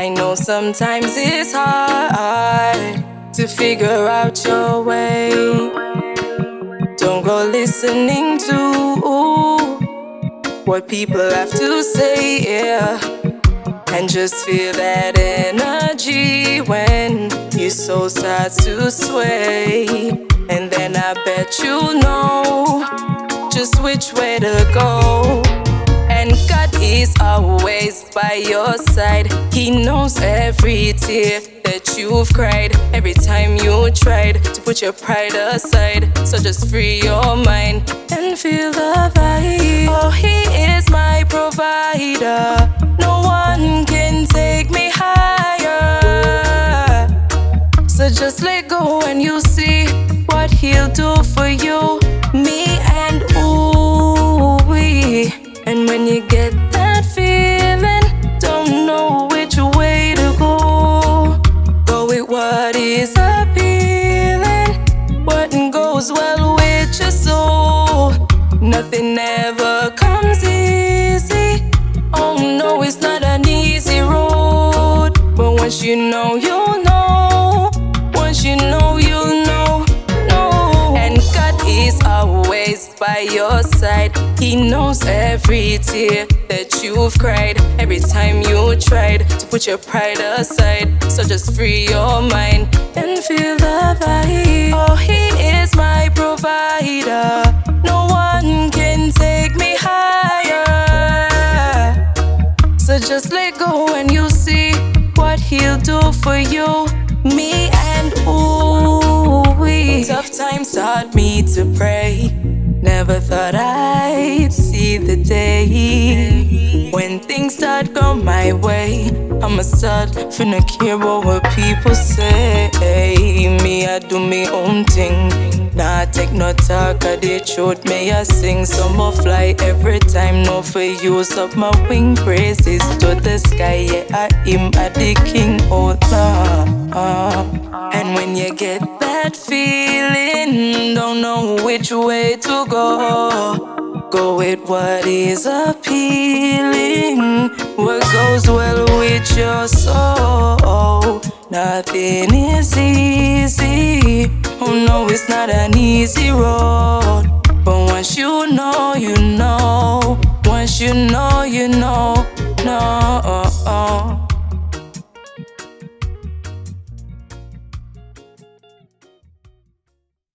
I know sometimes it's hard to figure out your way. Don't go listening to what people have to say, yeah. And just feel that energy when your soul starts to sway. And then I bet you know just which way to go. And God is always by your side. He knows every tear that you've cried, every time you tried to put your pride aside. So just free your mind and feel the vibe. Oh, He is my provider. No one can take me higher. So just let go and you'll see what He'll do for you, me and we. And when you get that feeling, don't know which way to go. Go with what is appealing, what goes well with your soul. Nothing ever comes easy. Oh no, it's not an easy road. But once you know, you'll know. Once you know, you'll know. And God is always by your side. He knows every tear that you've cried, every time you tried to put your pride aside. So just free your mind and feel the vibe. Oh, He is my provider. No one can take me higher. So just let go and you'll see what He'll do for you, me and we. Tough times taught me to pray. Never thought I'd see the day when things start go my way. I'ma start finna care about what people say. Me, I do me own thing. Nah, take no talk of the truth. May I sing some more fly every time. No for use up my wing. Praises to the sky. Yeah, I am the king. Oh, and when you get that feeling, don't know which way to go. Go with what is appealing, what goes well with your soul. Nothing is easy. Oh no, it's not an easy road. But once you know, you know. Once you know, you know. No.